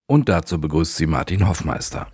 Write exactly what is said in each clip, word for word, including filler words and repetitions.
Und dazu begrüßt sie Martin Hoffmeister.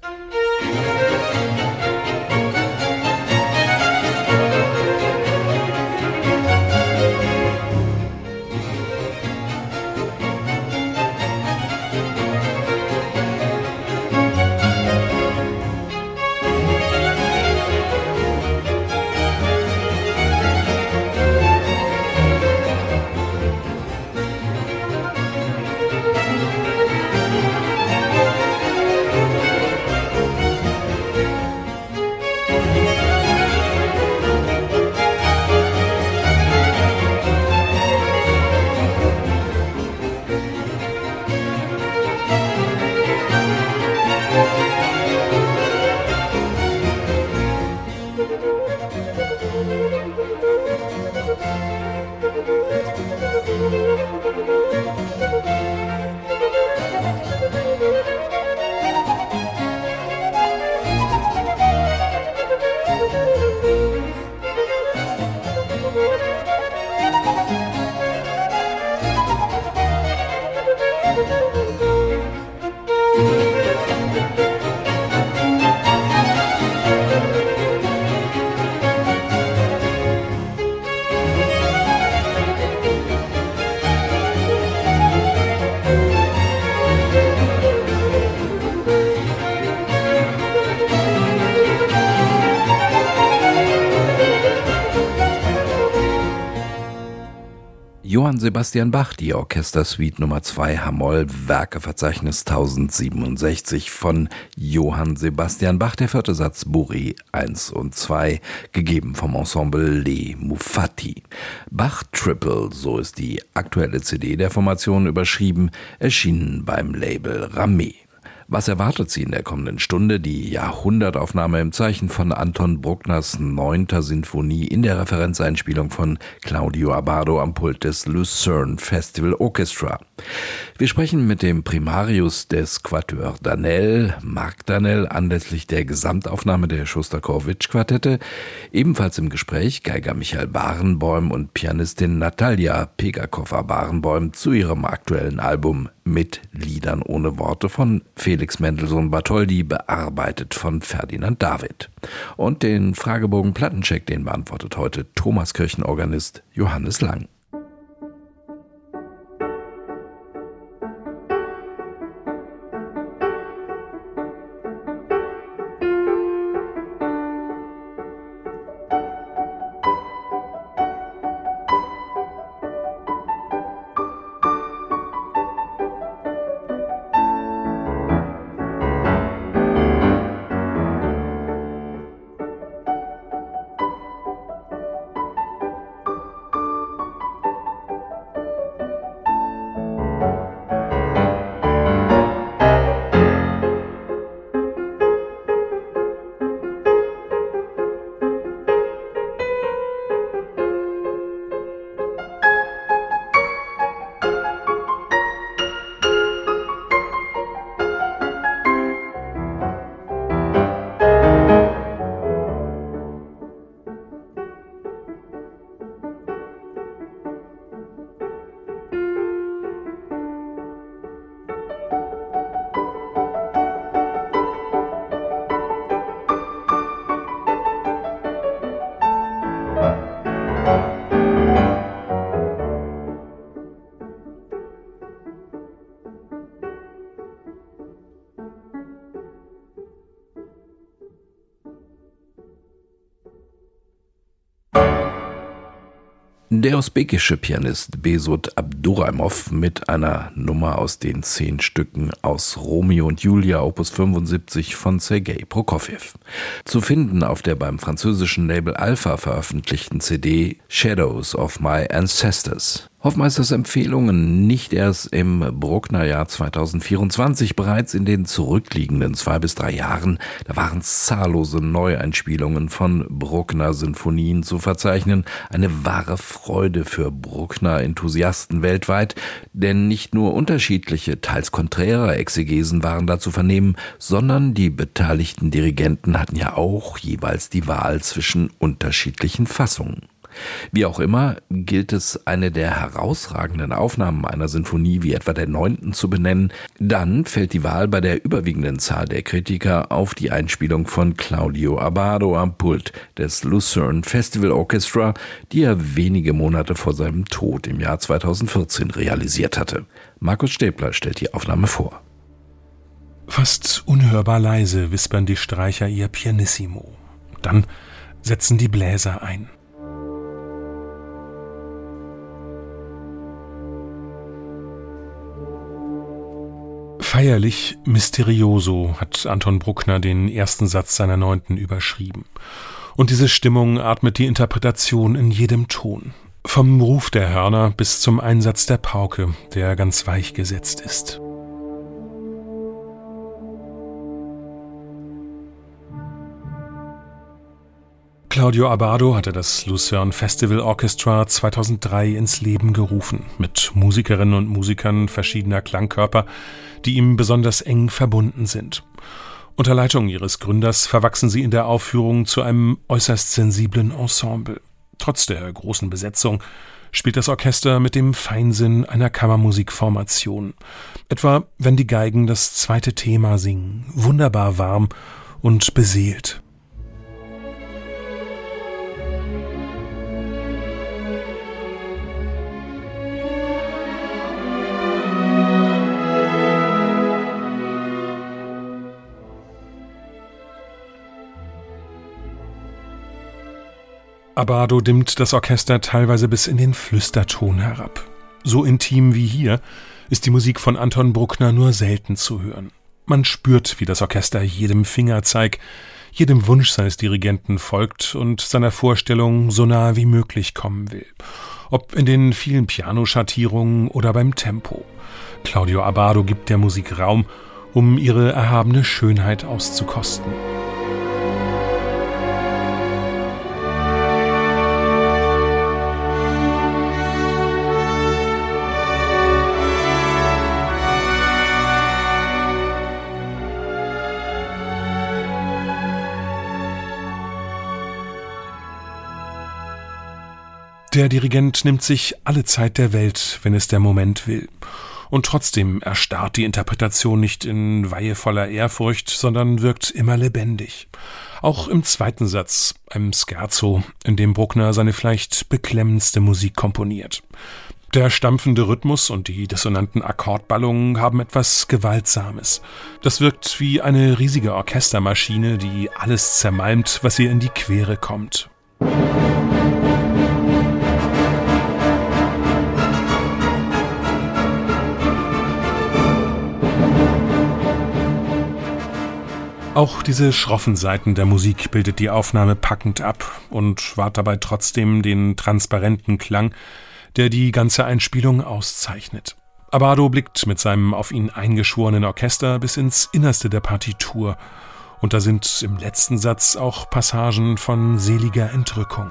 Johann Sebastian Bach, die Orchestersuite Nummer zwei H-Moll, Werkeverzeichnis tausendsiebenundsechzig von Johann Sebastian Bach, der vierte Satz Bourrée eins und zwei, gegeben vom Ensemble Les Mufati. Bach Triple, so ist die aktuelle C D der Formation überschrieben, erschienen beim Label Ramé. Was erwartet Sie in der kommenden Stunde? Die Jahrhundertaufnahme im Zeichen von Anton Bruckners neunter Sinfonie in der Referenzeinspielung von Claudio Abbado am Pult des Lucerne Festival Orchestra. Wir sprechen mit dem Primarius des Quatuor Danel, Marc Danel, anlässlich der Gesamtaufnahme der Schostakowitsch-Quartette. Ebenfalls im Gespräch Geiger Michael Barenboim und Pianistin Natalia Pegakowa-Barenboim zu ihrem aktuellen Album Mit Liedern ohne Worte von Felix Mendelssohn Bartholdy, bearbeitet von Ferdinand David. Und den Fragebogen Plattencheck, den beantwortet heute Thomas Kirchenorganist Johannes Lang. Der usbekische Pianist Behzod Abduraimov mit einer Nummer aus den zehn Stücken aus Romeo und Julia Opus fünfundsiebzig von Sergei Prokofjew. Zu finden auf der beim französischen Label Alpha veröffentlichten C D Shadows of My Ancestors. Hoffmeisters Empfehlungen nicht erst im Bruckner-Jahr zweitausendvierundzwanzig, bereits in den zurückliegenden zwei bis drei Jahren, da waren zahllose Neueinspielungen von Bruckner-Sinfonien zu verzeichnen. Eine wahre Freude für Bruckner-Enthusiasten weltweit, denn nicht nur unterschiedliche, teils konträre Exegesen waren da zu vernehmen, sondern die beteiligten Dirigenten hatten ja auch jeweils die Wahl zwischen unterschiedlichen Fassungen. Wie auch immer, gilt es, eine der herausragenden Aufnahmen einer Sinfonie wie etwa der neunten zu benennen, dann fällt die Wahl bei der überwiegenden Zahl der Kritiker auf die Einspielung von Claudio Abbado am Pult des Lucerne Festival Orchestra, die er wenige Monate vor seinem Tod im Jahr zweitausendvierzehn realisiert hatte. Markus Stäbler stellt die Aufnahme vor. Fast unhörbar leise wispern die Streicher ihr Pianissimo. Dann setzen die Bläser ein. Feierlich, mysterioso hat Anton Bruckner den ersten Satz seiner Neunten überschrieben. Und diese Stimmung atmet die Interpretation in jedem Ton. Vom Ruf der Hörner bis zum Einsatz der Pauke, der ganz weich gesetzt ist. Claudio Abbado hatte das Lucerne Festival Orchestra zweitausenddrei ins Leben gerufen, mit Musikerinnen und Musikern verschiedener Klangkörper, die ihm besonders eng verbunden sind. Unter Leitung ihres Gründers verwachsen sie in der Aufführung zu einem äußerst sensiblen Ensemble. Trotz der großen Besetzung spielt das Orchester mit dem Feinsinn einer Kammermusikformation. Etwa, wenn die Geigen das zweite Thema singen, wunderbar warm und beseelt. Abbado dimmt das Orchester teilweise bis in den Flüsterton herab. So intim wie hier ist die Musik von Anton Bruckner nur selten zu hören. Man spürt, wie das Orchester jedem Fingerzeig, jedem Wunsch seines Dirigenten folgt und seiner Vorstellung so nahe wie möglich kommen will. Ob in den vielen Pianoschattierungen oder beim Tempo. Claudio Abbado gibt der Musik Raum, um ihre erhabene Schönheit auszukosten. Der Dirigent nimmt sich alle Zeit der Welt, wenn es der Moment will. Und trotzdem erstarrt die Interpretation nicht in weihevoller Ehrfurcht, sondern wirkt immer lebendig. Auch im zweiten Satz, einem Scherzo, in dem Bruckner seine vielleicht beklemmendste Musik komponiert. Der stampfende Rhythmus und die dissonanten Akkordballungen haben etwas Gewaltsames. Das wirkt wie eine riesige Orchestermaschine, die alles zermalmt, was ihr in die Quere kommt. Auch diese schroffen Seiten der Musik bildet die Aufnahme packend ab und wahrt dabei trotzdem den transparenten Klang, der die ganze Einspielung auszeichnet. Abbado blickt mit seinem auf ihn eingeschworenen Orchester bis ins Innerste der Partitur, und da sind im letzten Satz auch Passagen von seliger Entrückung.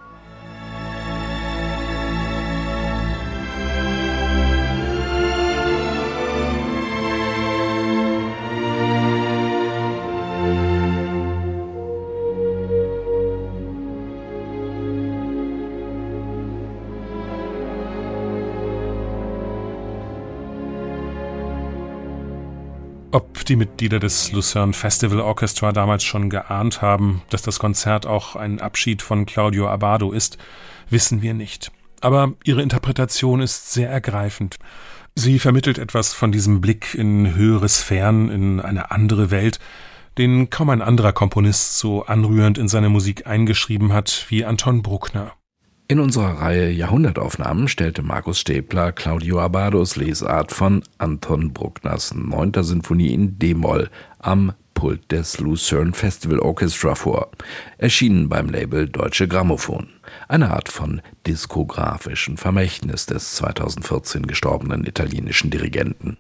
Ob die Mitglieder des Lucerne Festival Orchestra damals schon geahnt haben, dass das Konzert auch ein Abschied von Claudio Abbado ist, wissen wir nicht. Aber ihre Interpretation ist sehr ergreifend. Sie vermittelt etwas von diesem Blick in höhere Sphären, in eine andere Welt, den kaum ein anderer Komponist so anrührend in seine Musik eingeschrieben hat wie Anton Bruckner. In unserer Reihe Jahrhundertaufnahmen stellte Markus Stäbler Claudio Abbados Lesart von Anton Bruckners neunter Sinfonie in D-Moll am Pult des Lucerne Festival Orchestra vor, erschienen beim Label Deutsche Grammophon, eine Art von diskografischen Vermächtnis des zweitausendvierzehn gestorbenen italienischen Dirigenten.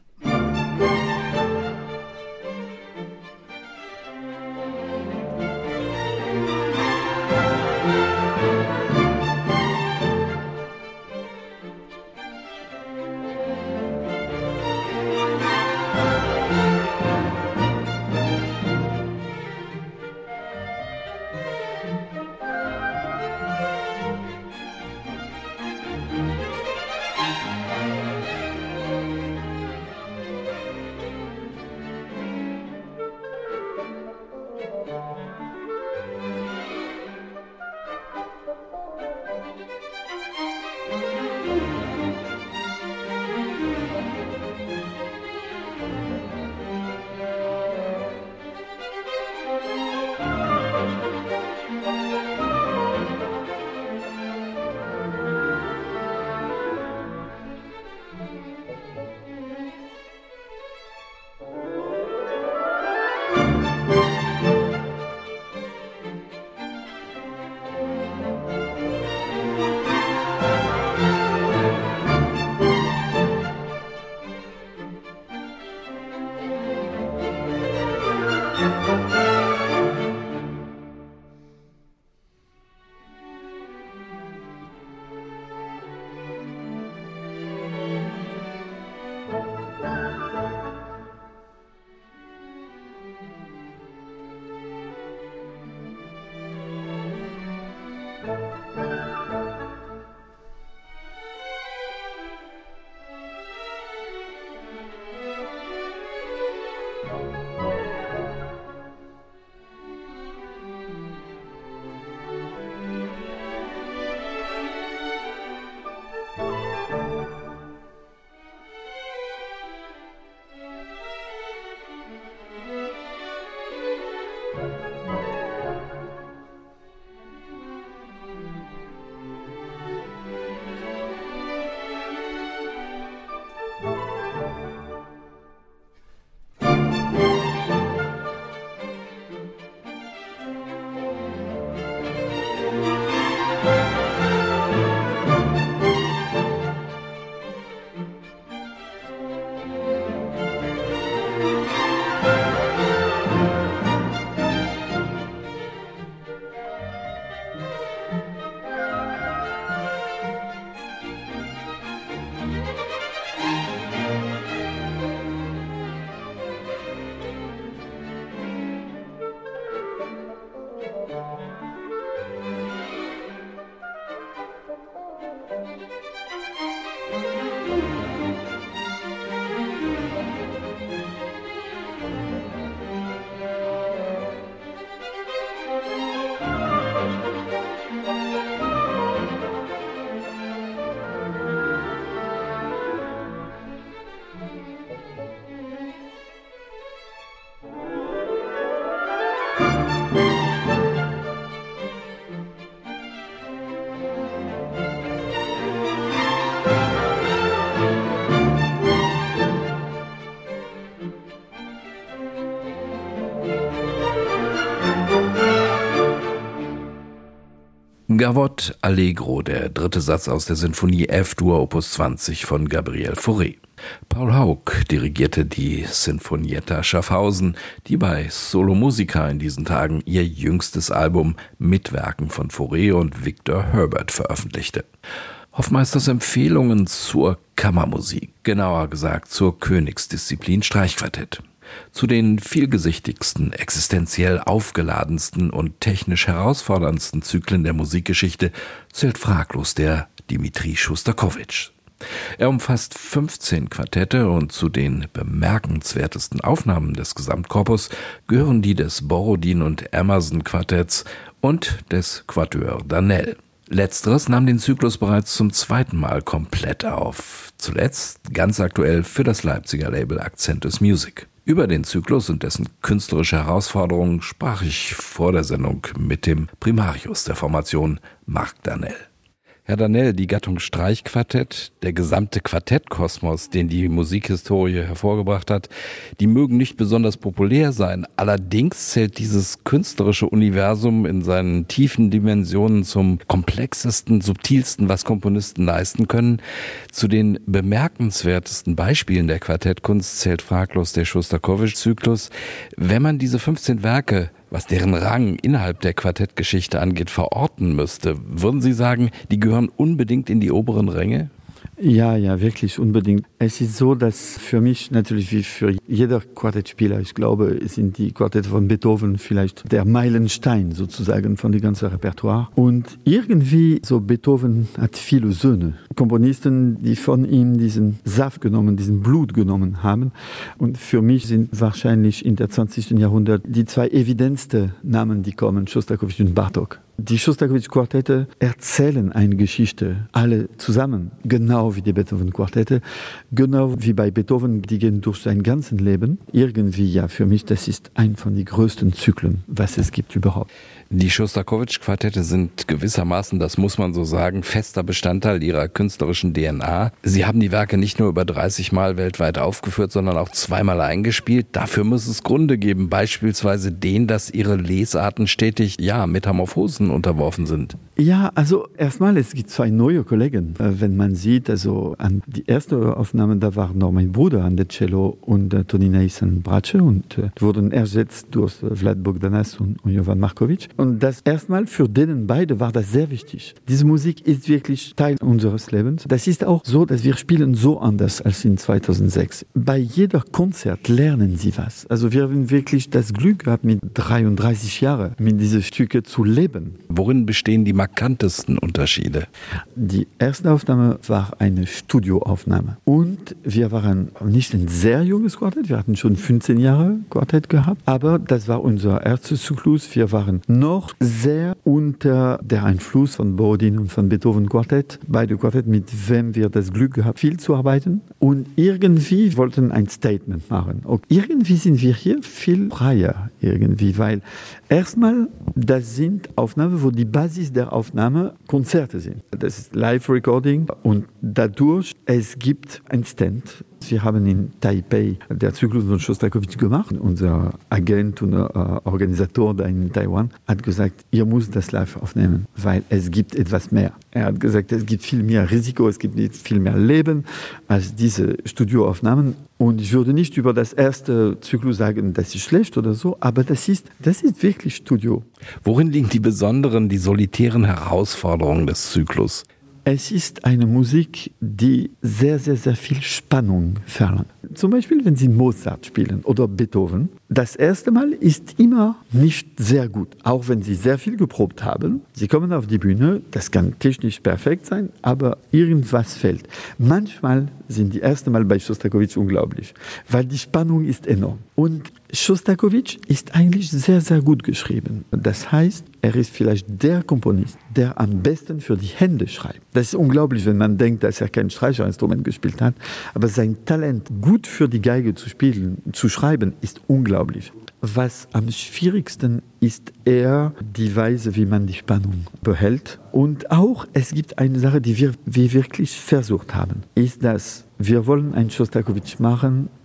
Gavotte Allegro, der dritte Satz aus der Sinfonie F-Dur Opus zwanzig von Gabriel Fauré. Paul Haug dirigierte die Sinfonietta Schaffhausen, die bei Solo Musica in diesen Tagen ihr jüngstes Album mit Werken von Fauré und Victor Herbert veröffentlichte. Hoffmeisters Empfehlungen zur Kammermusik, genauer gesagt zur Königsdisziplin Streichquartett. Zu den vielgesichtigsten, existenziell aufgeladensten und technisch herausforderndsten Zyklen der Musikgeschichte zählt fraglos der Dmitri Schostakowitsch. Er umfasst fünfzehn Quartette und zu den bemerkenswertesten Aufnahmen des Gesamtkorpus gehören die des Borodin und Emerson Quartetts und des Quatuor Danel. Letzteres nahm den Zyklus bereits zum zweiten Mal komplett auf. Zuletzt ganz aktuell für das Leipziger Label Accentus Music. Über den Zyklus und dessen künstlerische Herausforderungen sprach ich vor der Sendung mit dem Primarius der Formation, Marc Danel. Herr Danel, die Gattung Streichquartett, der gesamte Quartettkosmos, den die Musikhistorie hervorgebracht hat, die mögen nicht besonders populär sein. Allerdings zählt dieses künstlerische Universum in seinen tiefen Dimensionen zum komplexesten, subtilsten, was Komponisten leisten können. Zu den bemerkenswertesten Beispielen der Quartettkunst zählt fraglos der Schostakowitsch-Zyklus. Wenn man diese fünfzehn Werke, was deren Rang innerhalb der Quartettgeschichte angeht, verorten müsste, würden Sie sagen, die gehören unbedingt in die oberen Ränge? Ja, ja, wirklich unbedingt. Es ist so, dass für mich natürlich wie für jeder Quartettspieler, ich glaube, sind die Quartette von Beethoven vielleicht der Meilenstein sozusagen von dem ganzen Repertoire. Und irgendwie, so Beethoven hat viele Söhne, Komponisten, die von ihm diesen Saft genommen, diesen Blut genommen haben. Und für mich sind wahrscheinlich in der zwanzigsten Jahrhundert die zwei evidentsten Namen, die kommen, Schostakowitsch und Bartók. Die Schostakowitsch-Quartette erzählen eine Geschichte, alle zusammen, genau wie die Beethoven-Quartette, genau wie bei Beethoven, die gehen durch sein ganzes Leben. Irgendwie, ja, für mich, das ist ein von den größten Zyklen, was es gibt überhaupt. Die Schostakowitsch-Quartette sind gewissermaßen, das muss man so sagen, fester Bestandteil ihrer künstlerischen D N A. Sie haben die Werke nicht nur über dreißig Mal weltweit aufgeführt, sondern auch zweimal eingespielt. Dafür muss es Gründe geben, beispielsweise den, dass ihre Lesarten stetig, ja, Metamorphosen unterworfen sind. Ja, also erstmal, es gibt zwei neue Kollegen. Wenn man sieht, also an die erste Aufnahme, da war noch mein Bruder an der Cello und äh, Toni Neisen Bratsche und äh, wurden ersetzt durch äh, Vlad Bogdanas und, und Jovan Markovic. Und das erstmal für denen beide war das sehr wichtig. Diese Musik ist wirklich Teil unseres Lebens. Das ist auch so, dass wir spielen so anders als in zweitausendsechs. Bei jeder Konzert lernen sie was. Also wir haben wirklich das Glück gehabt, mit dreiunddreißig Jahren mit diesen Stücke zu leben. Worin bestehen die markantesten Unterschiede? Die erste Aufnahme war eine Studioaufnahme. Und wir waren nicht ein sehr junges Quartett. Wir hatten schon fünfzehn Jahre Quartett gehabt. Aber das war unser erster Zyklus. Wir waren noch sehr unter der Einfluss von Borodin und von Beethoven Quartett. Beide Quartett, mit wem wir das Glück gehabt, viel zu arbeiten. Und irgendwie wollten ein Statement machen. Und irgendwie sind wir hier viel freier, irgendwie, weil erstmal, das sind Aufnahmen, wo die Basis der Aufnahme Konzerte sind. Das ist Live-Recording und dadurch, es gibt ein Stand. Wir haben in Taipei der Zyklus von Schostakowitsch gemacht. Unser Agent und äh, Organisator da in Taiwan hat gesagt, ihr müsst das live aufnehmen, weil es gibt etwas mehr. Er hat gesagt, es gibt viel mehr Risiko, es gibt viel mehr Leben als diese Studioaufnahmen. Und ich würde nicht über das erste Zyklus sagen, das ist schlecht oder so, aber das ist, das ist wirklich Studio. Worin liegen die besonderen, die solitären Herausforderungen des Zyklus? Es ist eine Musik, die sehr, sehr, sehr viel Spannung verlangt. Zum Beispiel, wenn Sie Mozart spielen oder Beethoven, das erste Mal ist immer nicht sehr gut. Auch wenn Sie sehr viel geprobt haben, Sie kommen auf die Bühne, das kann technisch perfekt sein, aber irgendwas fehlt. Manchmal sind die ersten Mal bei Schostakowitsch unglaublich, weil die Spannung ist enorm. Und Schostakowitsch ist eigentlich sehr, sehr gut geschrieben. Das heißt, er ist vielleicht der Komponist, der am besten für die Hände schreibt. Das ist unglaublich, wenn man denkt, dass er kein Streicherinstrument gespielt hat. Aber sein Talent, gut für die Geige zu spielen, zu schreiben, ist unglaublich. Was am schwierigsten ist eher die Weise, wie man die Spannung behält. Und auch, es gibt eine Sache, die wir, wir wirklich versucht haben, ist, dass wir wollen einen Schostakowitsch machen,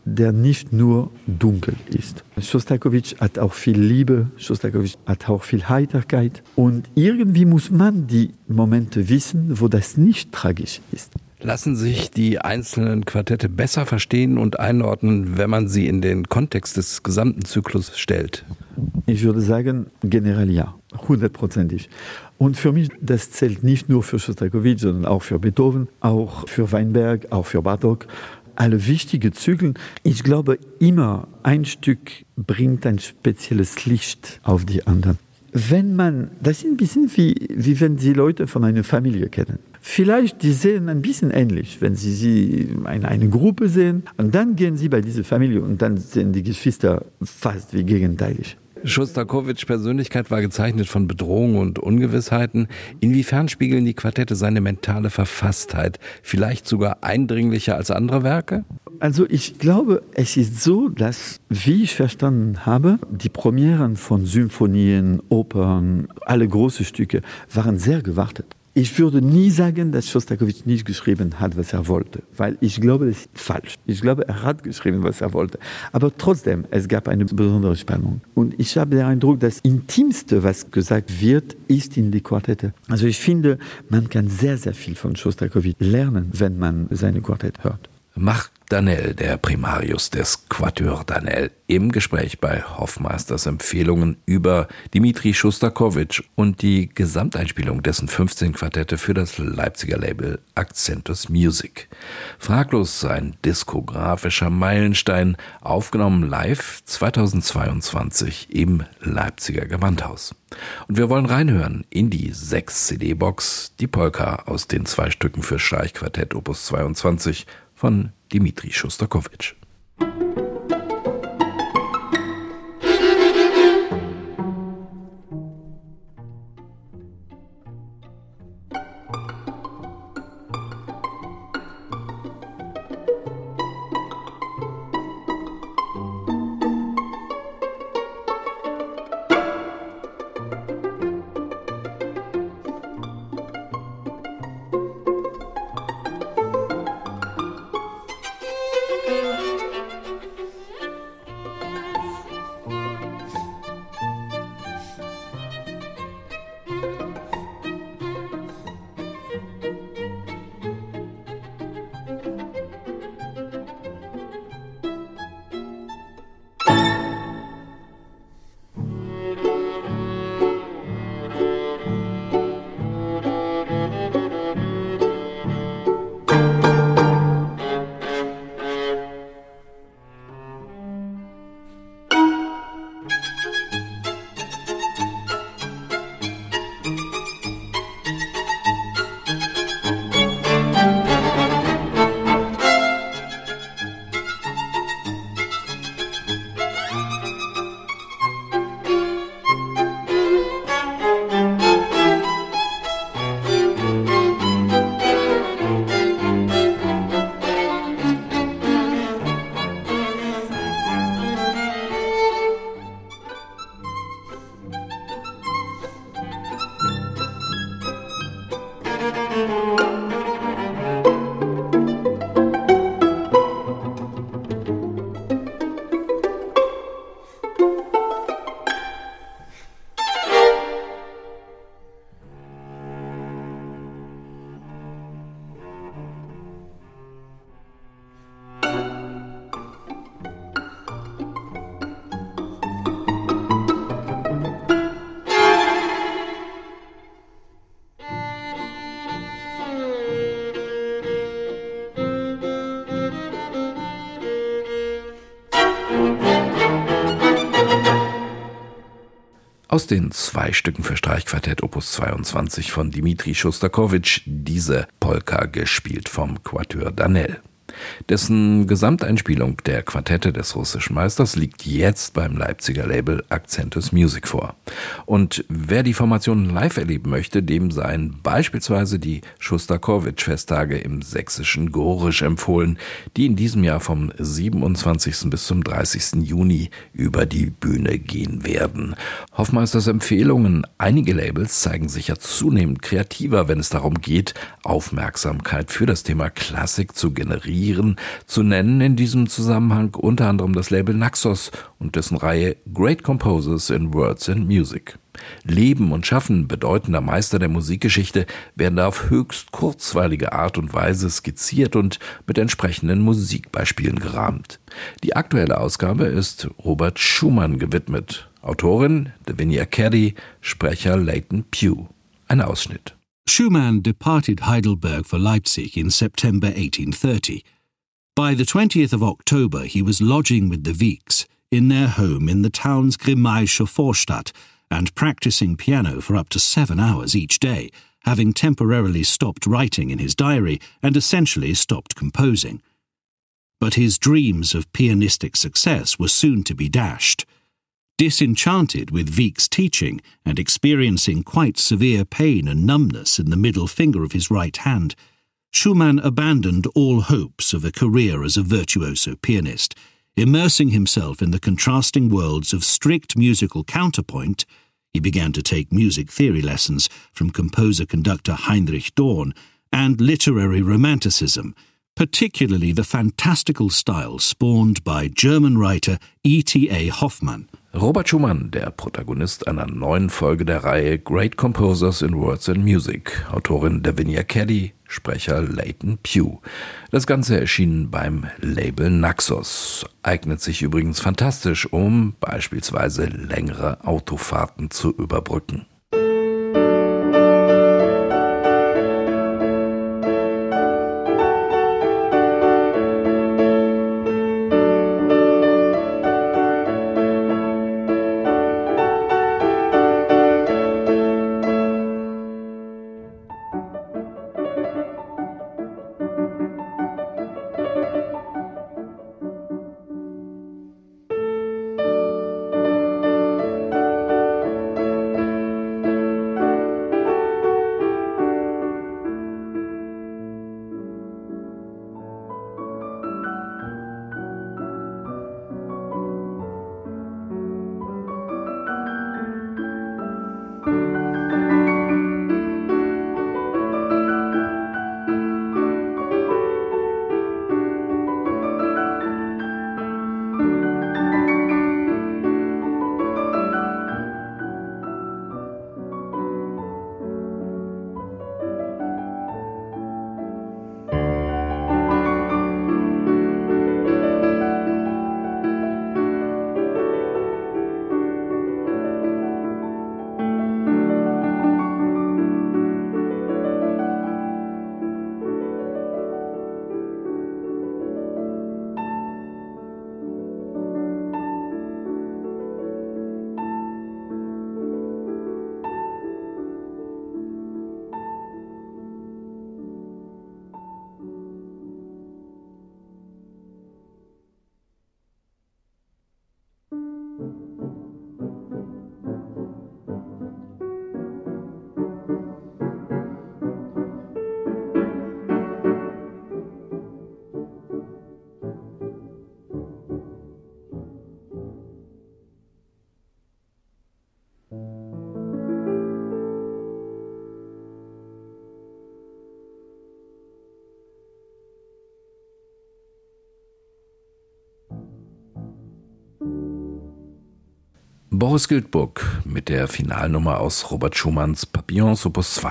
der nicht nur dunkel ist. Schostakowitsch hat auch viel Liebe, Schostakowitsch hat auch viel Heiterkeit und irgendwie muss man die Momente wissen, wo das nicht tragisch ist. Lassen sich die einzelnen Quartette besser verstehen und einordnen, wenn man sie in den Kontext des gesamten Zyklus stellt? Ich würde sagen, generell ja, hundertprozentig. Und für mich, das zählt nicht nur für Schostakowitsch, sondern auch für Beethoven, auch für Weinberg, auch für Bartók. Alle wichtigen Zyklen. Ich glaube, immer ein Stück bringt ein spezielles Licht auf die anderen. Wenn man, das ist ein bisschen wie, wie wenn Sie Leute von einer Familie kennen. Vielleicht, die sehen ein bisschen ähnlich, wenn Sie sie in einer Gruppe sehen. Und dann gehen Sie bei dieser Familie und dann sehen die Geschwister fast wie gegenteilig. Schostakowitschs Persönlichkeit war gezeichnet von Bedrohungen und Ungewissheiten. Inwiefern spiegeln die Quartette seine mentale Verfasstheit? Vielleicht sogar eindringlicher als andere Werke? Also ich glaube, es ist so, dass, wie ich verstanden habe, die Premieren von Symphonien, Opern, alle großen Stücke waren sehr gewartet. Ich würde nie sagen, dass Schostakowitsch nicht geschrieben hat, was er wollte, weil ich glaube, das ist falsch. Ich glaube, er hat geschrieben, was er wollte. Aber trotzdem, es gab eine besondere Spannung. Und ich habe den Eindruck, das Intimste, was gesagt wird, ist in die Quartette. Also ich finde, man kann sehr, sehr viel von Schostakowitsch lernen, wenn man seine Quartette hört. Marc Danel, der Primarius des Quatuor Danel, im Gespräch bei Hoffmeisters Empfehlungen über Dmitri Schostakowitsch und die Gesamteinspielung dessen fünfzehn Quartette für das Leipziger Label Accentus Music. Fraglos ein diskografischer Meilenstein, aufgenommen live zweitausendzweiundzwanzig im Leipziger Gewandhaus. Und wir wollen reinhören in die sechs C D-Box, die Polka aus den zwei Stücken für Streichquartett Opus zweiundzwanzig von Dmitri Schostakowitsch. Aus den zwei Stücken für Streichquartett Opus zweiundzwanzig von Dmitri Schostakowitsch, diese Polka gespielt vom Quatuor Danel. Dessen Gesamteinspielung der Quartette des russischen Meisters liegt jetzt beim Leipziger Label Accentus Music vor. Und wer die Formation live erleben möchte, dem seien beispielsweise die Schostakowitsch-Festtage im sächsischen Gorisch empfohlen, die in diesem Jahr vom siebenundzwanzigsten bis zum dreißigsten Juni über die Bühne gehen werden. Hoffmeisters Empfehlungen: Einige Labels zeigen sich ja zunehmend kreativer, wenn es darum geht, Aufmerksamkeit für das Thema Klassik zu generieren inspirieren, zu nennen in diesem Zusammenhang unter anderem das Label Naxos und dessen Reihe Great Composers in Words and Music. Leben und Schaffen bedeutender Meister der Musikgeschichte werden da auf höchst kurzweilige Art und Weise skizziert und mit entsprechenden Musikbeispielen gerahmt. Die aktuelle Ausgabe ist Robert Schumann gewidmet. Autorin Davinia Caddy, Sprecher Leighton Pugh. Ein Ausschnitt. Schumann departed Heidelberg for Leipzig in September eighteen thirty. By the twentieth of October he was lodging with the Wieks in their home in the town's Grimmaische Vorstadt and practicing piano for up to seven hours each day, having temporarily stopped writing in his diary and essentially stopped composing. But his dreams of pianistic success were soon to be dashed. Disenchanted with Wieck's teaching and experiencing quite severe pain and numbness in the middle finger of his right hand, Schumann abandoned all hopes of a career as a virtuoso pianist, immersing himself in the contrasting worlds of strict musical counterpoint. He began to take music theory lessons from composer-conductor Heinrich Dorn and literary romanticism, particularly the fantastical style spawned by German writer E T A Hoffmann. Robert Schumann, der Protagonist einer neuen Folge der Reihe Great Composers in Words and Music, Autorin Davinia Caddy, Sprecher Leighton Pugh. Das Ganze erschien beim Label Naxos, eignet sich übrigens fantastisch, um beispielsweise längere Autofahrten zu überbrücken. Boris Giltburg mit der Finalnummer aus Robert Schumanns Papillons Opus zwei.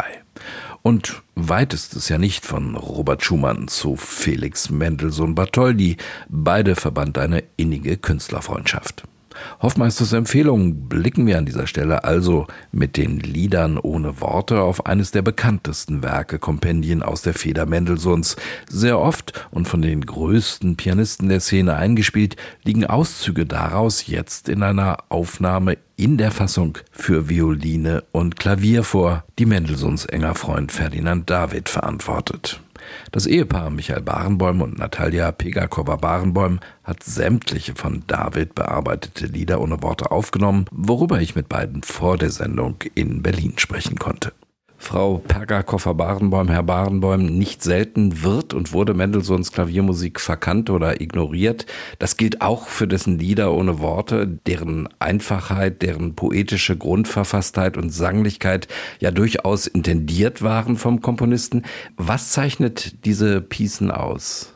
Und weit ist es ja nicht von Robert Schumann zu Felix Mendelssohn Bartholdy. Beide verband eine innige Künstlerfreundschaft. Hoffmeisters Empfehlung blicken wir an dieser Stelle also mit den Liedern ohne Worte auf eines der bekanntesten Werke-Kompendien aus der Feder Mendelssohns. Sehr oft und von den größten Pianisten der Szene eingespielt, liegen Auszüge daraus jetzt in einer Aufnahme in der Fassung für Violine und Klavier vor, die Mendelssohns enger Freund Ferdinand David verantwortet. Das Ehepaar Michael Barenboim und Natalia Pegakowa-Barenboim hat sämtliche von David bearbeitete Lieder ohne Worte aufgenommen, worüber ich mit beiden vor der Sendung in Berlin sprechen konnte. Frau Pegakowa-Barenboim, Herr Barenboim, nicht selten wird und wurde Mendelssohns Klaviermusik verkannt oder ignoriert. Das gilt auch für dessen Lieder ohne Worte, deren Einfachheit, deren poetische Grundverfasstheit und Sanglichkeit ja durchaus intendiert waren vom Komponisten. Was zeichnet diese Piecen aus?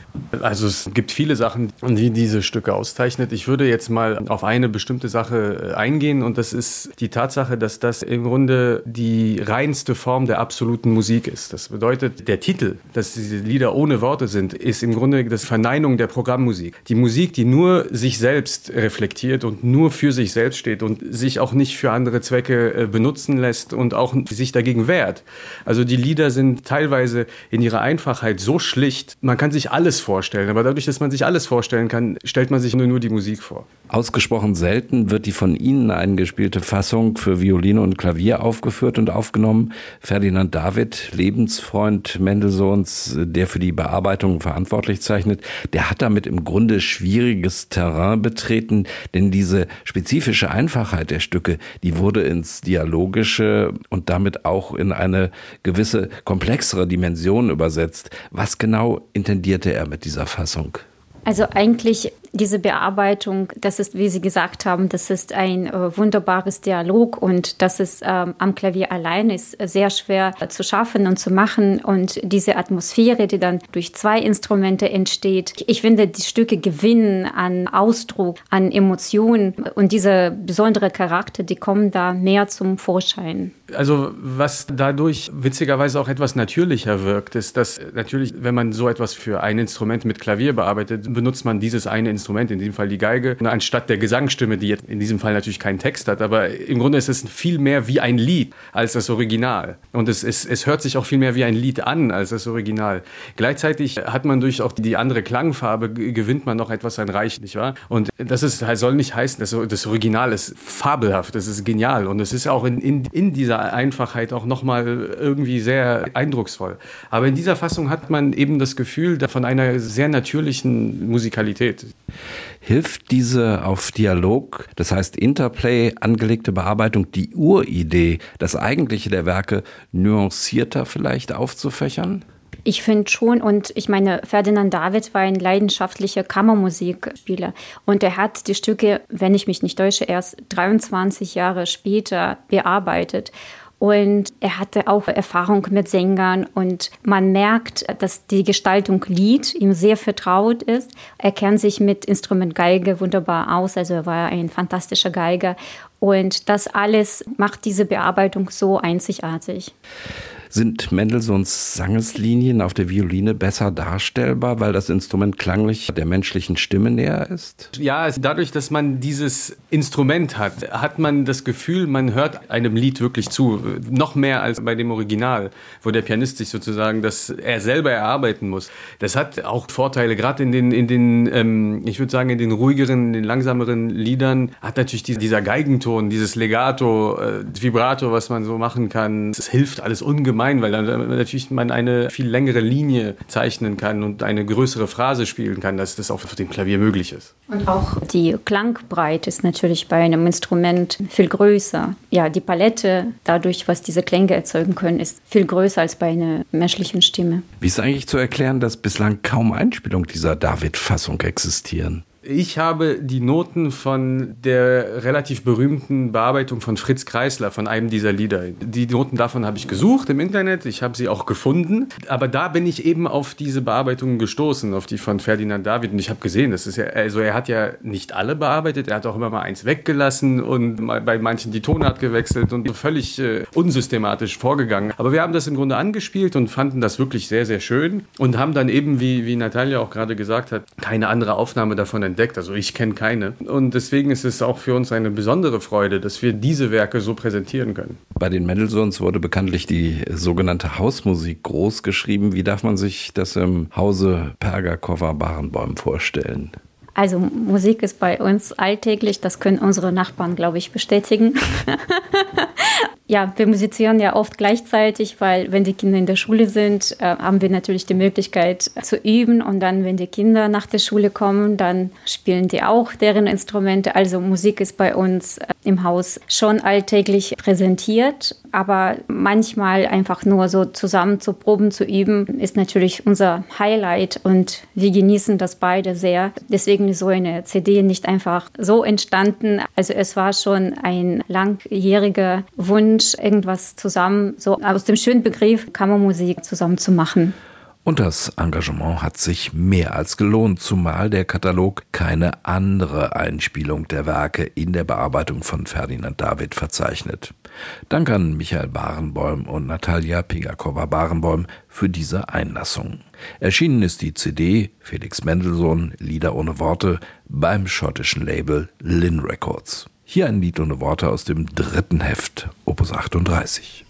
Also es gibt viele Sachen, die diese Stücke auszeichnet. Ich würde jetzt mal auf eine bestimmte Sache eingehen und das ist die Tatsache, dass das im Grunde die reinste Form der absoluten Musik ist. Das bedeutet, der Titel, dass diese Lieder ohne Worte sind, ist im Grunde das Verneinung der Programmmusik. Die Musik, die nur sich selbst reflektiert und nur für sich selbst steht und sich auch nicht für andere Zwecke benutzen lässt und auch sich dagegen wehrt. Also die Lieder sind teilweise in ihrer Einfachheit so schlicht, man kann sich alles vorstellen, aber dadurch, dass man sich alles vorstellen kann, stellt man sich nur, nur die Musik vor. Ausgesprochen selten wird die von Ihnen eingespielte Fassung für Violine und Klavier aufgeführt und aufgenommen. Ferdinand David, Lebensfreund Mendelssohns, der für die Bearbeitung verantwortlich zeichnet, der hat damit im Grunde schwieriges Terrain betreten, denn diese spezifische Einfachheit der Stücke, die wurde ins Dialogische und damit auch in eine gewisse komplexere Dimension übersetzt. Was genau intendierte er mit dieser Fassung? Also eigentlich diese Bearbeitung, das ist, wie Sie gesagt haben, das ist ein äh, wunderbares Dialog und das ist ähm, am Klavier allein ist sehr schwer äh, zu schaffen und zu machen und diese Atmosphäre, die dann durch zwei Instrumente entsteht. Ich finde, die Stücke gewinnen an Ausdruck, an Emotionen und dieser besondere Charakter, die kommen da mehr zum Vorschein. Also was dadurch witzigerweise auch etwas natürlicher wirkt, ist, dass natürlich, wenn man so etwas für ein Instrument mit Klavier bearbeitet, benutzt man dieses eine Instrument, in diesem Fall die Geige, anstatt der Gesangsstimme, die jetzt in diesem Fall natürlich keinen Text hat. Aber im Grunde ist es viel mehr wie ein Lied als das Original. Und es, es, es hört sich auch viel mehr wie ein Lied an als das Original. Gleichzeitig hat man durch auch die andere Klangfarbe, gewinnt man noch etwas an Reich, nicht wahr? Und das ist, soll nicht heißen, dass das Original ist fabelhaft, das ist genial. Und es ist auch in, in, in dieser Einfachheit auch nochmal irgendwie sehr eindrucksvoll. Aber in dieser Fassung hat man eben das Gefühl von einer sehr natürlichen Musikalität. Hilft diese auf Dialog, das heißt Interplay, angelegte Bearbeitung, die Uridee, das Eigentliche der Werke, nuancierter vielleicht aufzufächern? Ich finde schon, und ich meine, Ferdinand David war ein leidenschaftlicher Kammermusikspieler und er hat die Stücke, wenn ich mich nicht täusche, erst dreiundzwanzig Jahre später bearbeitet. Und er hatte auch Erfahrung mit Sängern und man merkt, dass die Gestaltung Lied ihm sehr vertraut ist. Er kennt sich mit Instrument Geige wunderbar aus, also er war ein fantastischer Geiger. Und das alles macht diese Bearbeitung so einzigartig. Sind Mendelssohns Sangeslinien auf der Violine besser darstellbar, weil das Instrument klanglich der menschlichen Stimme näher ist? Ja, dadurch, dass man dieses Instrument hat, hat man das Gefühl, man hört einem Lied wirklich zu. Noch mehr als bei dem Original, wo der Pianist sich sozusagen das er selber erarbeiten muss. Das hat auch Vorteile, gerade in den, in den ähm, ich würde sagen, in den ruhigeren, in den langsameren Liedern hat natürlich die, dieser Geigenton, dieses Legato, äh, Vibrato, was man so machen kann. Das hilft alles ungemein, weil dann natürlich man eine viel längere Linie zeichnen kann und eine größere Phrase spielen kann, dass das auch auf dem Klavier möglich ist. Und auch die Klangbreite ist natürlich bei einem Instrument viel größer. Ja, die Palette, dadurch, was diese Klänge erzeugen können, ist viel größer als bei einer menschlichen Stimme. Wie ist eigentlich zu erklären, dass bislang kaum Einspielungen dieser David-Fassung existieren? Ich habe die Noten von der relativ berühmten Bearbeitung von Fritz Kreisler, von einem dieser Lieder. Die Noten davon habe ich gesucht im Internet, ich habe sie auch gefunden. Aber da bin ich eben auf diese Bearbeitungen gestoßen, auf die von Ferdinand David. Und ich habe gesehen, das ist ja, also er hat ja nicht alle bearbeitet, er hat auch immer mal eins weggelassen und mal bei manchen die Tonart gewechselt und völlig äh, unsystematisch vorgegangen. Aber wir haben das im Grunde angespielt und fanden das wirklich sehr, sehr schön und haben dann eben, wie, wie Natalia auch gerade gesagt hat, keine andere Aufnahme davon entdeckt. Also ich kenne keine. Und deswegen ist es auch für uns eine besondere Freude, dass wir diese Werke so präsentieren können. Bei den Mendelssohns wurde bekanntlich die sogenannte Hausmusik groß geschrieben. Wie darf man sich das im Hause Perger-Koffer-Barenboim vorstellen? Also Musik ist bei uns alltäglich, das können unsere Nachbarn, glaube ich, bestätigen. Ja, wir musizieren ja oft gleichzeitig, weil wenn die Kinder in der Schule sind, äh, haben wir natürlich die Möglichkeit äh, zu üben. Und dann, wenn die Kinder nach der Schule kommen, dann spielen die auch deren Instrumente. Also Musik ist bei uns äh, im Haus schon alltäglich präsentiert. Aber manchmal einfach nur so zusammen zu proben, zu üben, ist natürlich unser Highlight. Und wir genießen das beide sehr. Deswegen ist so eine C D nicht einfach so entstanden. Also es war schon ein langjähriger Wunsch, irgendwas zusammen, so aus dem schönen Begriff Kammermusik zusammen zu machen. Und das Engagement hat sich mehr als gelohnt, zumal der Katalog keine andere Einspielung der Werke in der Bearbeitung von Ferdinand David verzeichnet. Dank an Michael Barenboim und Natalia Pigakowa-Barenboim für diese Einlassung. Erschienen ist die C D Felix Mendelssohn, Lieder ohne Worte, beim schottischen Label Lin Records. Hier ein Lied ohne Worte aus dem dritten Heft, Opus achtunddreißig.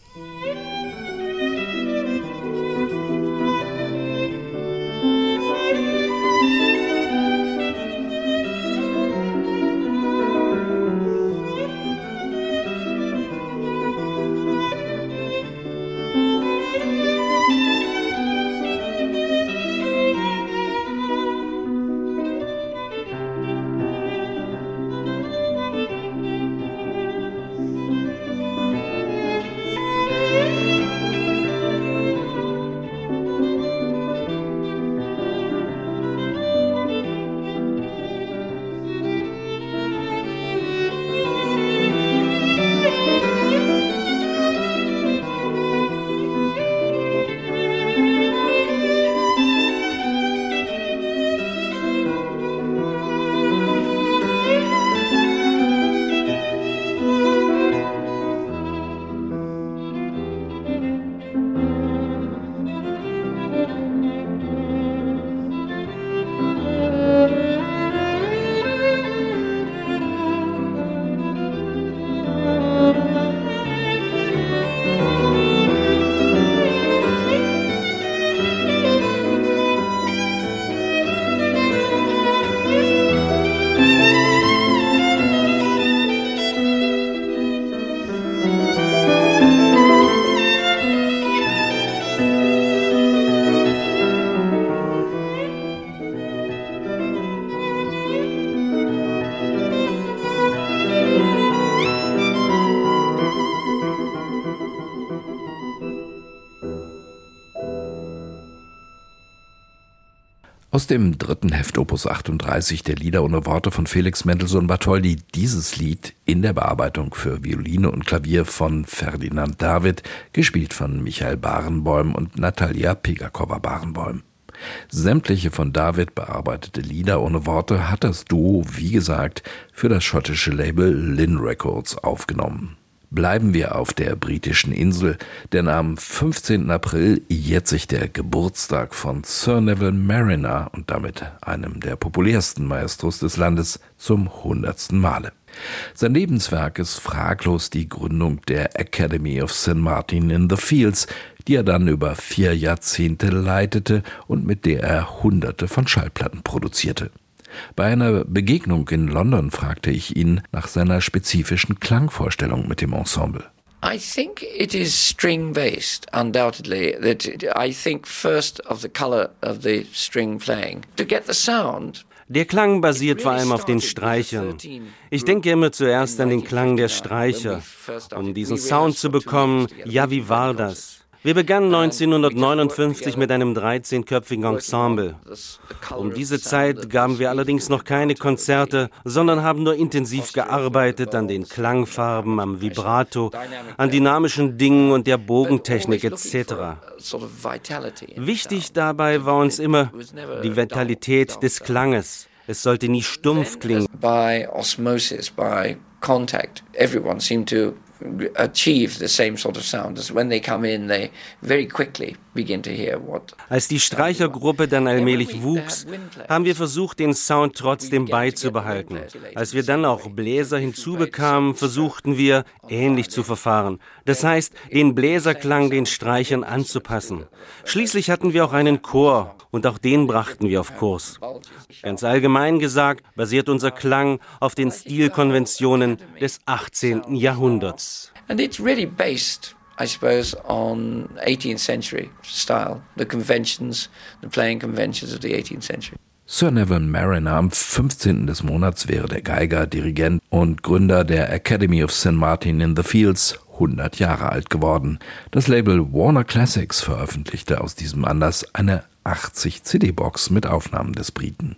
Aus dem dritten Heft Opus achtunddreißig der Lieder ohne Worte von Felix Mendelssohn-Bartholdy dieses Lied in der Bearbeitung für Violine und Klavier von Ferdinand David, gespielt von Michael Barenboim und Natalia Pigakowa-Barenboim. Sämtliche von David bearbeitete Lieder ohne Worte hat das Duo, wie gesagt, für das schottische Label Lin Records aufgenommen. Bleiben wir auf der britischen Insel, denn am fünfzehnten April jährt sich der Geburtstag von Sir Neville Marriner und damit einem der populärsten Maestros des Landes zum hundertsten Male. Sein Lebenswerk ist fraglos die Gründung der Academy of Saint Martin in the Fields, die er dann über vier Jahrzehnte leitete und mit der er Hunderte von Schallplatten produzierte. Bei einer Begegnung in London fragte ich ihn nach seiner spezifischen Klangvorstellung mit dem Ensemble. I think it is string-based, undoubtedly. That I think first of the color of the string playing. To get the sound. Der Klang basiert vor allem auf den Streichern. Ich denke immer zuerst an den Klang der Streicher. Um diesen Sound zu bekommen, ja, wie war das? Wir begannen neunzehnhundertneunundfünfzig mit einem dreizehnköpfigen Ensemble. Um diese Zeit gaben wir allerdings noch keine Konzerte, sondern haben nur intensiv gearbeitet an den Klangfarben, am Vibrato, an dynamischen Dingen und der Bogentechnik et cetera. Wichtig dabei war uns immer die Vitalität des Klanges. Es sollte nie stumpf klingen. By osmosis, by contact, everyone seemed to achieve the same sort of sound. As when they come in, they very quickly begin to hear what. Als die Streichergruppe dann allmählich wuchs, haben wir versucht, den Sound trotzdem beizubehalten. Als wir dann auch Bläser hinzubekamen, versuchten wir, ähnlich zu verfahren. Das heißt, den Bläserklang den Streichern anzupassen. Schließlich hatten wir auch einen Chor und auch den brachten wir auf Kurs. Ganz allgemein gesagt, basiert unser Klang auf den Stilkonventionen des achtzehnten Jahrhunderts. And it's really based, I suppose, on eighteenth century style, the conventions, the playing conventions of the eighteenth century. Sir Neville Marriner am fünfzehnten des Monats wäre der Geiger, Dirigent und Gründer der Academy of Saint Martin in the Fields hundert Jahre alt geworden. Das Label Warner Classics veröffentlichte aus diesem Anlass eine achtzig C D-Box mit Aufnahmen des Briten.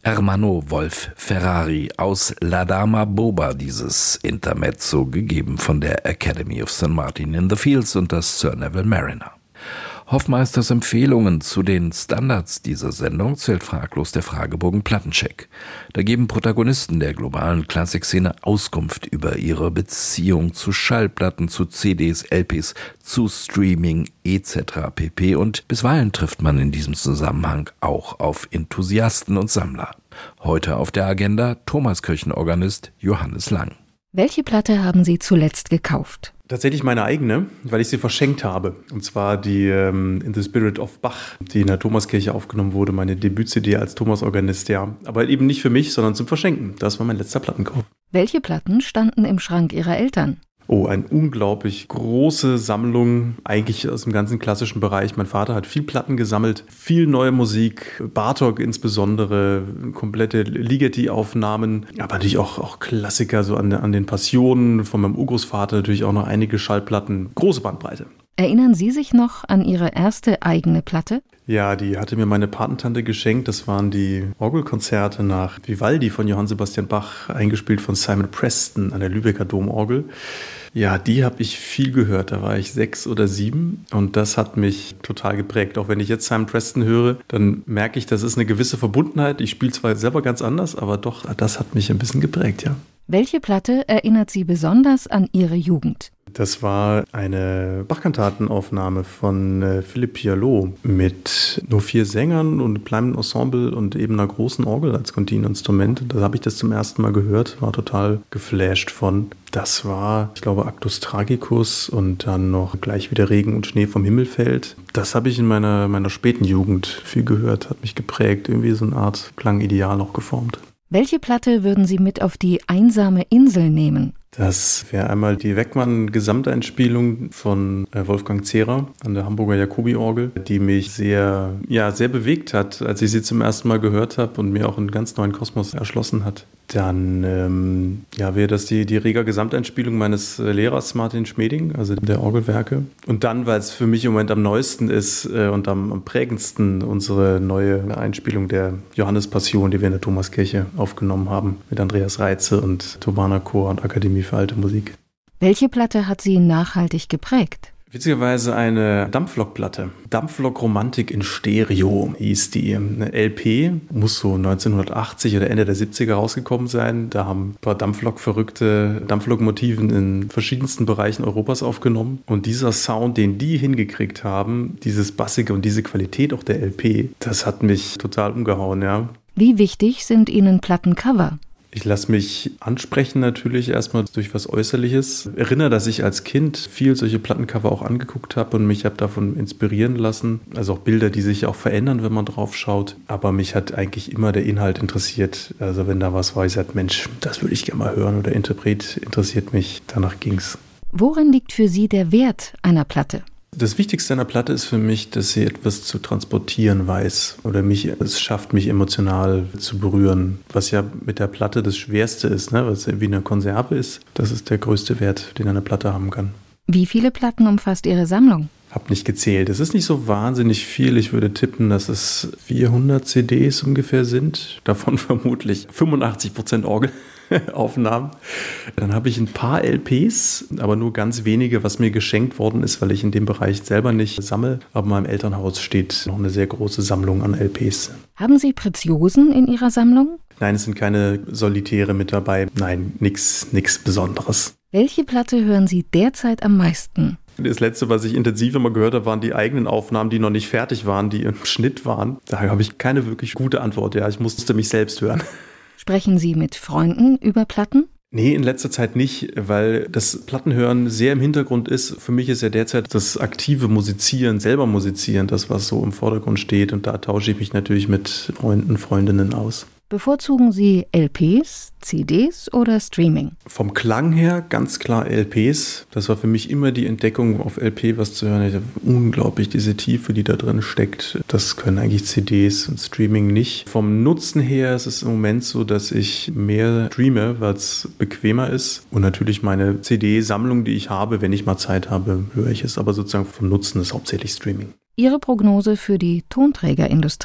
Hermano Wolf Ferrari aus La Dama Boba, dieses Intermezzo, gegeben von der Academy of Saint Martin in the Fields und das Sir Neville Mariner. Hoffmeisters Empfehlungen zu den Standards dieser Sendung zählt fraglos der Fragebogen Plattencheck. Da geben Protagonisten der globalen Klassikszene Auskunft über ihre Beziehung zu Schallplatten, zu C Ds, L Ps, zu Streaming et cetera pp. Und bisweilen trifft man in diesem Zusammenhang auch auf Enthusiasten und Sammler. Heute auf der Agenda Thomaskirchenorganist Johannes Lang. Welche Platte haben Sie zuletzt gekauft? Tatsächlich meine eigene, weil ich sie verschenkt habe. Und zwar die ähm, In the Spirit of Bach, die in der Thomaskirche aufgenommen wurde, meine Debüt-C D als Thomasorganist, ja. Aber eben nicht für mich, sondern zum Verschenken. Das war mein letzter Plattenkauf. Welche Platten standen im Schrank Ihrer Eltern? Oh, eine unglaublich große Sammlung, eigentlich aus dem ganzen klassischen Bereich. Mein Vater hat viel Platten gesammelt, viel neue Musik, Bartók insbesondere, komplette Ligeti-Aufnahmen, aber natürlich auch, auch Klassiker, so an, an den Passionen von meinem Urgroßvater, natürlich auch noch einige Schallplatten, große Bandbreite. Erinnern Sie sich noch an Ihre erste eigene Platte? Ja, die hatte mir meine Patentante geschenkt. Das waren die Orgelkonzerte nach Vivaldi von Johann Sebastian Bach, eingespielt von Simon Preston an der Lübecker Domorgel. Ja, die habe ich viel gehört. Da war ich sechs oder sieben und das hat mich total geprägt. Auch wenn ich jetzt Simon Preston höre, dann merke ich, das ist eine gewisse Verbundenheit. Ich spiele zwar selber ganz anders, aber doch, das hat mich ein bisschen geprägt, ja. Welche Platte erinnert Sie besonders an Ihre Jugend? Das war eine Bachkantatenaufnahme von äh, Philippe Pialot mit nur vier Sängern und einem kleinen Ensemble und eben einer großen Orgel als Kontinuinstrument. Da habe ich das zum ersten Mal gehört, war total geflasht von. Das war, ich glaube, Actus Tragicus und dann noch Gleich wie der Regen und Schnee vom Himmel fällt. Das habe ich in meiner, meiner späten Jugend viel gehört, hat mich geprägt, irgendwie so eine Art Klangideal auch geformt. Welche Platte würden Sie mit auf die einsame Insel nehmen? Das wäre einmal die Weckmann-Gesamteinspielung von Wolfgang Zehrer an der Hamburger Jacobi-Orgel, die mich sehr, ja, sehr bewegt hat, als ich sie zum ersten Mal gehört habe und mir auch einen ganz neuen Kosmos erschlossen hat. Dann ähm, ja, wäre das die, die reger Gesamteinspielung meines Lehrers Martin Schmeding, also der Orgelwerke. Und dann, weil es für mich im Moment am neuesten ist äh, und am, am prägendsten, unsere neue Einspielung der Johannespassion, die wir in der Thomaskirche aufgenommen haben, mit Andreas Reitze und Turbana Chor und Akademie für Alte Musik. Welche Platte hat Sie nachhaltig geprägt? Witzigerweise eine Dampflokplatte. Dampflok-Romantik in Stereo hieß die. Eine L P, muss so neunzehnhundertachtzig oder Ende der siebziger rausgekommen sein. Da haben ein paar Dampflok-verrückte Dampflokomotiven in verschiedensten Bereichen Europas aufgenommen. Und dieser Sound, den die hingekriegt haben, dieses Bassige und diese Qualität auch der L P, das hat mich total umgehauen, ja. Wie wichtig sind Ihnen Plattencover? Ich lasse mich ansprechen natürlich erstmal durch was Äußerliches. Ich erinnere, dass ich als Kind viel solche Plattencover auch angeguckt habe und mich habe davon inspirieren lassen. Also auch Bilder, die sich auch verändern, wenn man drauf schaut. Aber mich hat eigentlich immer der Inhalt interessiert. Also wenn da was war, ich sage, Mensch, das würde ich gerne mal hören oder Interpret interessiert mich. Danach ging's. Worin liegt für Sie der Wert einer Platte? Das Wichtigste an der Platte ist für mich, dass sie etwas zu transportieren weiß oder mich, es schafft, mich emotional zu berühren. Was ja mit der Platte das Schwerste ist, ne? Was wie eine Konserve ist, das ist der größte Wert, den eine Platte haben kann. Wie viele Platten umfasst Ihre Sammlung? Hab nicht gezählt. Es ist nicht so wahnsinnig viel. Ich würde tippen, dass es vierhundert C Ds ungefähr sind. Davon vermutlich fünfundachtzig Prozent Orgelaufnahmen. Dann habe ich ein paar L Ps, aber nur ganz wenige, was mir geschenkt worden ist, weil ich in dem Bereich selber nicht sammle. Aber in meinem Elternhaus steht noch eine sehr große Sammlung an L Ps. Haben Sie Preziosen in Ihrer Sammlung? Nein, es sind keine Solitäre mit dabei. Nein, nichts nix Besonderes. Welche Platte hören Sie derzeit am meisten? Das letzte, was ich intensiv immer gehört habe, waren die eigenen Aufnahmen, die noch nicht fertig waren, die im Schnitt waren. Da habe ich keine wirklich gute Antwort. Ja, ich musste mich selbst hören. Sprechen Sie mit Freunden über Platten? Nee, in letzter Zeit nicht, weil das Plattenhören sehr im Hintergrund ist. Für mich ist ja derzeit das aktive Musizieren, selber musizieren, das, was so im Vordergrund steht. Und da tausche ich mich natürlich mit Freunden, Freundinnen aus. Bevorzugen Sie L Ps, C Ds oder Streaming? Vom Klang her ganz klar L Ps. Das war für mich immer die Entdeckung, auf L P was zu hören. Ich habe unglaublich diese Tiefe, die da drin steckt. Das können eigentlich C Ds und Streaming nicht. Vom Nutzen her ist es im Moment so, dass ich mehr streame, weil es bequemer ist. Und natürlich meine C D-Sammlung, die ich habe, wenn ich mal Zeit habe, höre ich es. Aber sozusagen vom Nutzen ist hauptsächlich Streaming. Ihre Prognose für die Tonträgerindustrie?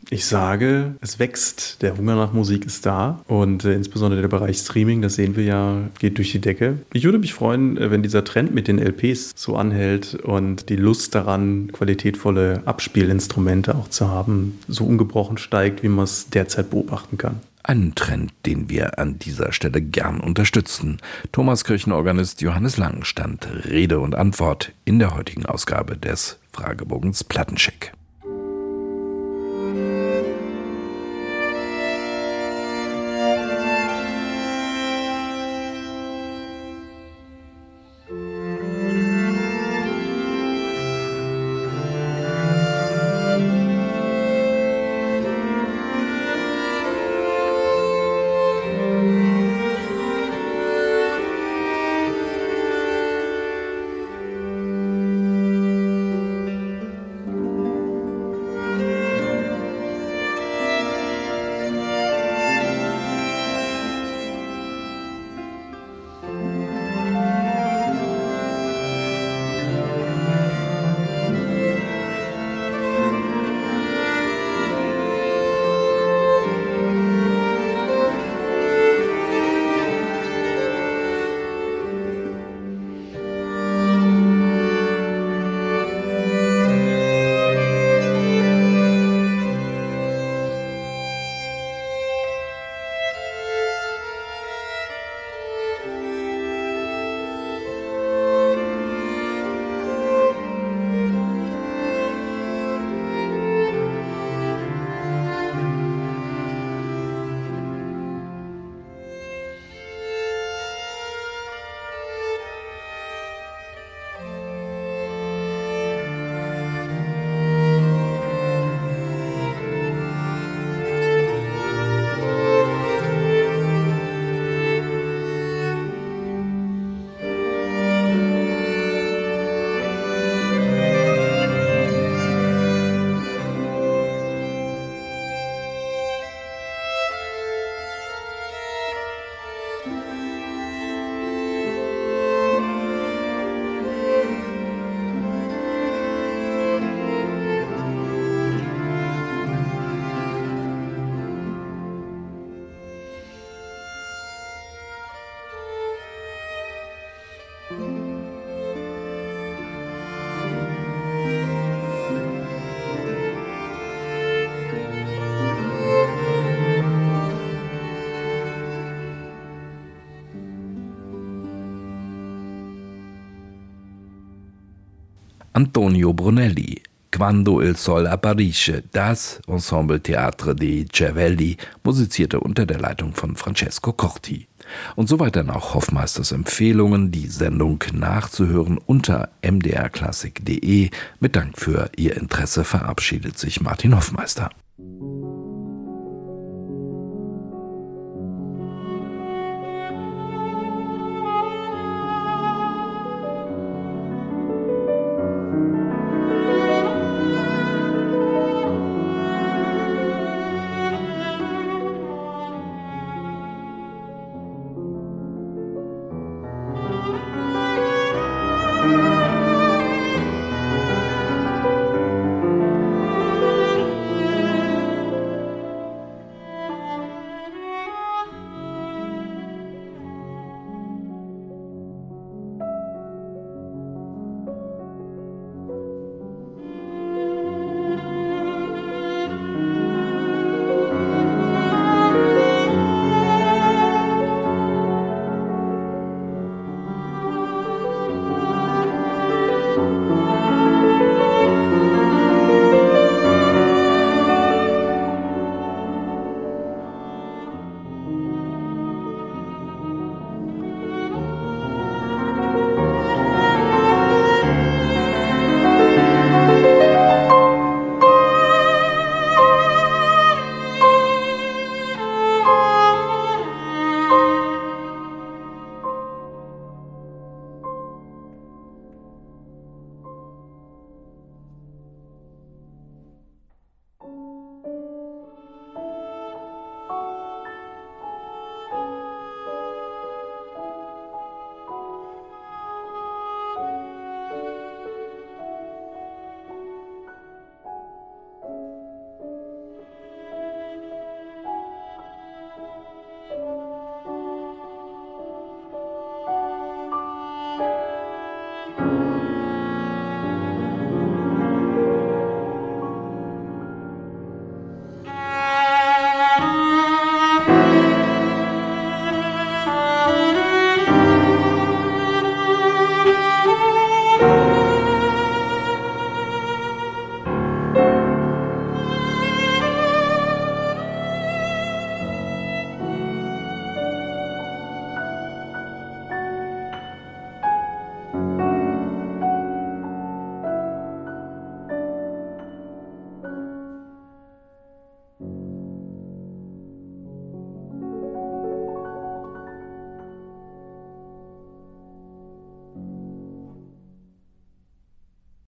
Ich sage, es wächst. Der Hunger nach Musik ist da und äh, insbesondere der Bereich Streaming, das sehen wir ja, geht durch die Decke. Ich würde mich freuen, äh, wenn dieser Trend mit den L Ps so anhält und die Lust daran, qualitätvolle Abspielinstrumente auch zu haben, so ungebrochen steigt, wie man es derzeit beobachten kann. Einen Trend, den wir an dieser Stelle gern unterstützen. Thomaskirchenorganist Johannes Lang stand Rede und Antwort in der heutigen Ausgabe des Fragebogens Plattencheck. Antonio Brunelli, Quando il Sol apparisce, das Ensemble Teatro dei Cervelli, musizierte unter der Leitung von Francesco Corti. Und soweit dann auch Hoffmeisters Empfehlungen, die Sendung nachzuhören unter m d r klassik punkt d e. Mit Dank für Ihr Interesse verabschiedet sich Martin Hoffmeister.